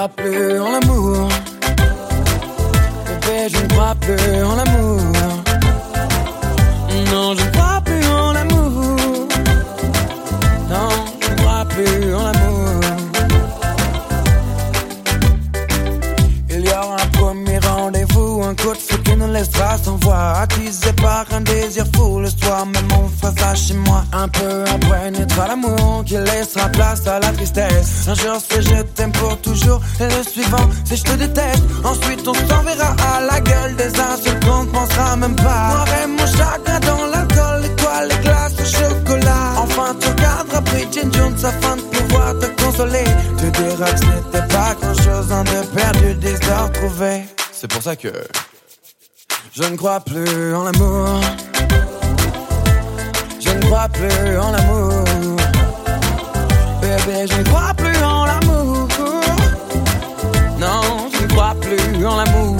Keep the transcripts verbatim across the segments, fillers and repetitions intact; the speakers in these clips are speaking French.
crois plus en l'amour. Bébé, je ne crois plus en l'amour. Non, je ne crois plus en l'amour. Non, je ne crois plus en l'amour. Il y aura un premier rendez-vous, un coup de feu qui nous laissera sans voix, attisé par un désir fou le soir, même on fera ça chez moi. Un peu après naîtra l'amour qui laissera place à la tristesse. Un jour c'est je t'aime pour toujours, et le suivant c'est je te déteste. Ensuite on s'enverra à la gueule des insultes qu'on ne pensera même pas. Moi et mon chagrin dans l'alcool, et toi les glaces au chocolat. Enfin tu regarderas Bridget Jones afin de pouvoir te consoler. Tu diras que ce n'était pas grand chose, un de perdu, dix de retrouvé. C'est pour ça que je ne crois plus en l'amour. Je ne crois plus en l'amour. Bébé, je ne crois plus en l'amour. Non, je ne crois plus en l'amour.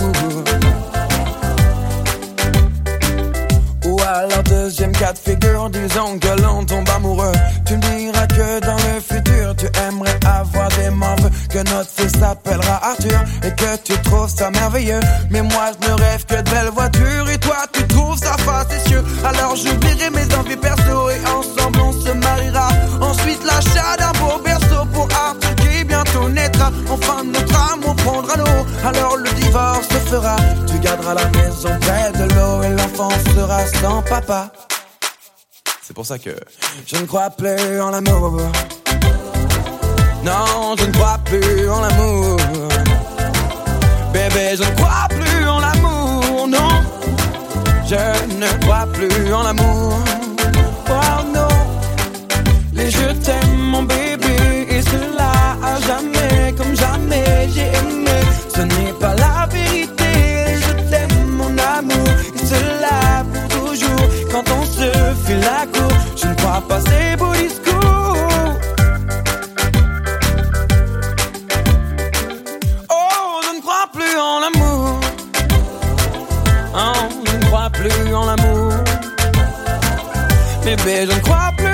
Ou alors deuxième cas de figure, disons que l'on tombe amoureux. Tu me diras que dans le futur tu aimerais avoir des morveux, que notre fils s'appellera Arthur et que tu trouves ça merveilleux. Mais moi je ne rêve que de belles voitures et toi tu trouves ça facétieux. Alors j'oublierai mes envies perso et ensemble on se mariera. Ensuite l'achat d'un beau berceau pour Arthur qui bientôt naîtra. Enfin notre amour prendra l'eau, alors le divorce se fera. Tu garderas la maison près de l'eau et l'enfant sera sans papa. C'est pour ça que je ne crois plus en l'amour. Non, je ne crois plus en l'amour. Bébé, je ne crois plus en l'amour. Non, je ne crois plus en l'amour. Oh non, les je t'aime mon bébé, et cela à jamais, comme jamais j'ai aimé. Ce n'est pas la vérité, je t'aime mon amour, et cela pour toujours. Quand on se fait la cour, je ne crois pas ces beaux discours. Oh, je ne crois plus en l'amour. Oh, je ne crois plus en l'amour. Bébé, je ne crois plus